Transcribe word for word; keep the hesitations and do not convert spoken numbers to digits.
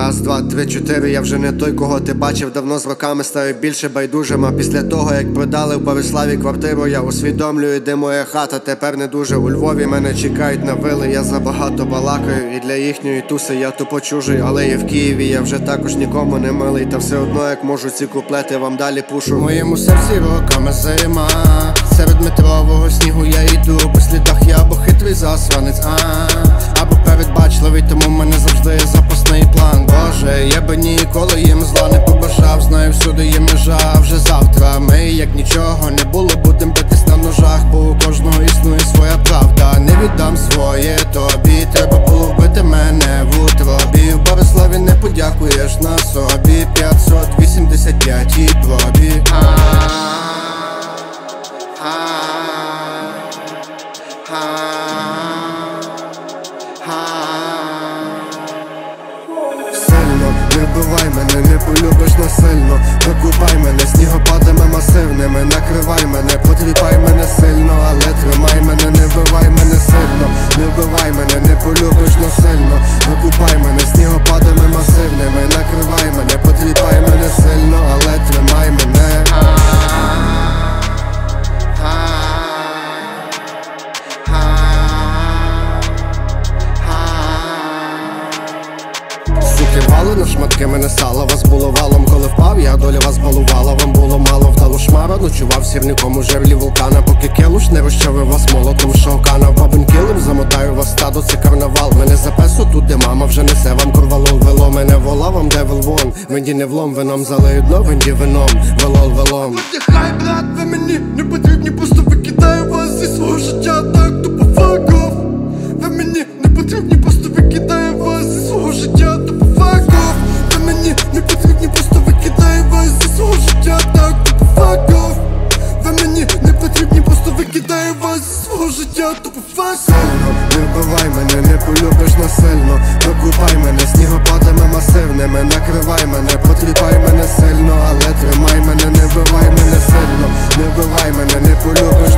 Раз, два, три, чотири, я вже не той, кого ти бачив давно. З роками стаю більше байдужим. А після того, як продали в Бориславі квартиру, я усвідомлюю, де моя хата тепер не дуже. У Львові мене чекають на вили, я забагато балакаю. І для їхньої туси я тупо чужий. Але і в Києві я вже також нікому не милий. Та все одно, як можу, ці куплети вам далі пушу. В моєму серці роками зима. Серед метрового снігу я йду. По слідах я або хитрий засранець, а або передбачливий, тому в мене завжди є запасний план. Боже, я би ніколи їм зла не побажав. Знаю, всюди є межа, вже завтра ми, як нічого не було, будем битись на ножах. Бо у кожного існує своя правда. Не віддам своє тобі, треба було вбити мене в утробі. В Бориславі не подякуєш на собі. П'ятсот вісімдесят п'ять і пробі. Сильно, не вбивай мене, не полюбиш насильно. Викупай мене снігопадами масивними. Накривай мене, потріпай мене сильно, але тримай мене, не вбивай мене сильно. Не вбивай мене, не полюбиш насильно. Викупай мене снігопадами масивними. Накривай мене, потріпай мене сильно, але тримай мене. Вали на шматки мене сало, вас було валом, коли впав, я доля вас балувала. Вам було мало, вдало шмара, ночував сірником у жерлі вулкана. Поки келуш не розчавив вас молотом шовкана. Бабин килим замотаю вас стадо, це карнавал. Мене за песо тут, де мама вже несе вам корвалол. Вело мене вола, вам девил вон. Венді не влом, вином залею дно, венді вином. Велол, велом. Хай, брат, ви мені не потрібні, просто викидаю вас зі свого життя, так тупо fuck off. Ви мені не потрібні, просто викидаю вас зі свого життя, тупо fuck off. Ви мені не потрібні, просто викидаю вас зі свого життя, так тупо fuck off. Ви мені не потрібні, просто викидаю вас зі свого життя, тупо fuck off. Сильно, не вбивай мене, не полюбиш насильно. Викупай мене снігопадами масивними. Накривай мене, потріпай мене сильно, але тримай мене, не вбивай мене сильно. Не вбивай мене, не полюбиш